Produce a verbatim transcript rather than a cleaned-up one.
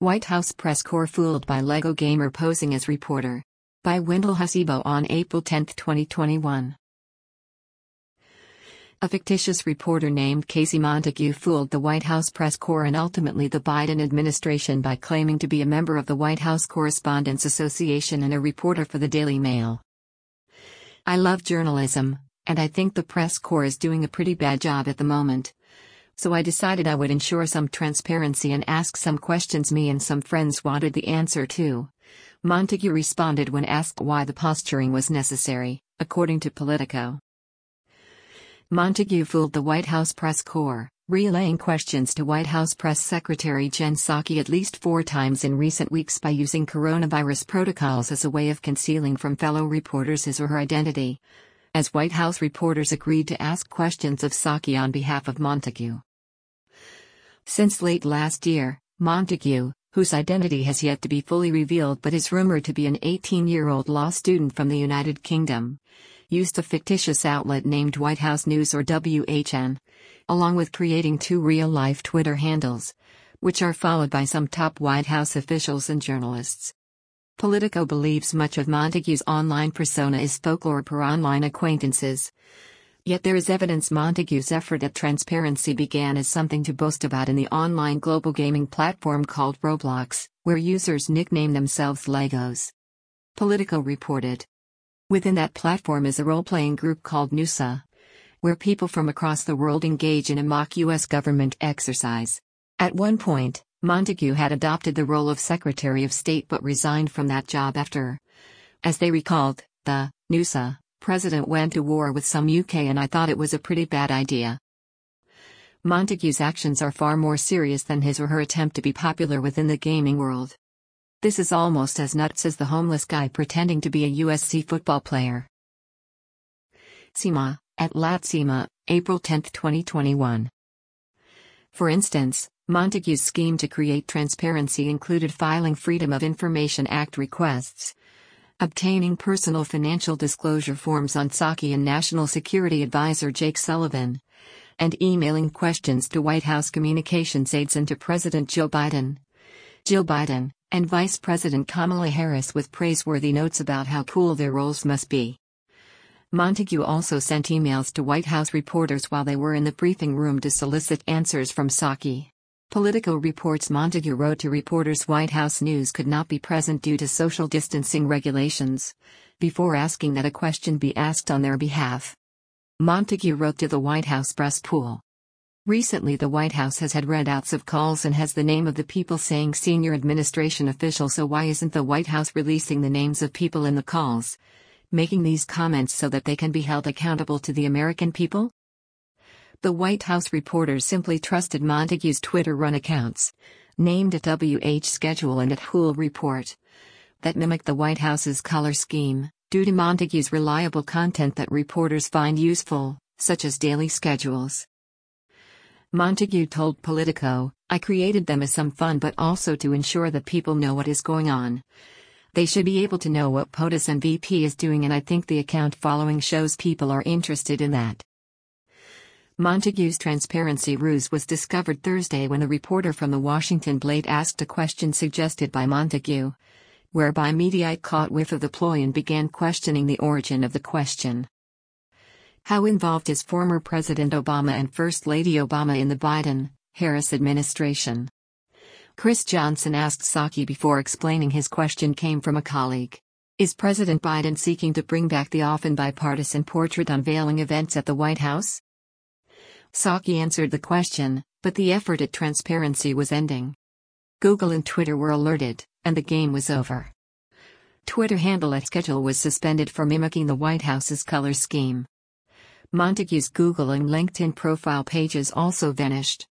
White House press corps fooled by Lego gamer posing as reporter. By Wendell Hasebo on April tenth, twenty twenty-one. A fictitious reporter named Casey Montague fooled the White House press corps and ultimately the Biden administration by claiming to be a member of the White House Correspondents Association and a reporter for the Daily Mail. I love journalism, and I think the press corps is doing a pretty bad job at the moment. So I decided I would ensure some transparency and ask some questions me and some friends wanted the answer to. Montague responded when asked why the posturing was necessary, according to Politico. Montague fooled the White House press corps, relaying questions to White House Press Secretary Jen Psaki at least four times in recent weeks by using coronavirus protocols as a way of concealing from fellow reporters his or her identity, as White House reporters agreed to ask questions of Psaki on behalf of Montague. Since late last year, Montague, whose identity has yet to be fully revealed but is rumored to be an eighteen-year-old law student from the United Kingdom, used a fictitious outlet named White House News or W H N, along with creating two real-life Twitter handles, which are followed by some top White House officials and journalists. Politico believes much of Montague's online persona is folklore per online acquaintances. Yet there is evidence Montague's effort at transparency began as something to boast about in the online global gaming platform called Roblox, where users nickname themselves Legos. Politico reported. Within that platform is a role-playing group called Nusa, where people from across the world engage in a mock U S government exercise. At one point, Montague had adopted the role of Secretary of State but resigned from that job after, as they recalled, the Nusa president went to war with some U K and I thought it was a pretty bad idea. Montague's actions are far more serious than his or her attempt to be popular within the gaming world. This is almost as nuts as the homeless guy pretending to be a U S C football player. Sima, at Latsima, April tenth, twenty twenty-one. For instance, Montague's scheme to create transparency included filing Freedom of Information Act requests, obtaining personal financial disclosure forms on Psaki and National Security Advisor Jake Sullivan, and emailing questions to White House communications aides and to President Joe Biden, Jill Biden, and Vice President Kamala Harris with praiseworthy notes about how cool their roles must be. Montague also sent emails to White House reporters while they were in the briefing room to solicit answers from Psaki. Politico reports Montague wrote to reporters White House News could not be present due to social distancing regulations, before asking that a question be asked on their behalf. Montague wrote to the White House press pool. Recently the White House has had readouts of calls and has the name of the people saying senior administration official, so why isn't the White House releasing the names of people in the calls, making these comments so that they can be held accountable to the American people? The White House reporters simply trusted Montague's Twitter-run accounts, named at W H Schedule and at Hool Report, that mimic the White House's color scheme, due to Montague's reliable content that reporters find useful, such as daily schedules. Montague told Politico, I created them as some fun but also to ensure that people know what is going on. They should be able to know what POTUS M V P is doing, and I think the account following shows people are interested in that. Montague's transparency ruse was discovered Thursday when a reporter from the Washington Blade asked a question suggested by Montague, whereby Mediaite caught whiff of the ploy and began questioning the origin of the question. How involved is former President Obama and First Lady Obama in the Biden-Harris administration? Chris Johnson asked Psaki before explaining his question came from a colleague. Is President Biden seeking to bring back the often bipartisan portrait unveiling events at the White House? Psaki answered the question, but the effort at transparency was ending. Google and Twitter were alerted, and the game was over. Twitter handle at Schedule was suspended for mimicking the White House's color scheme. Montague's Google and LinkedIn profile pages also vanished.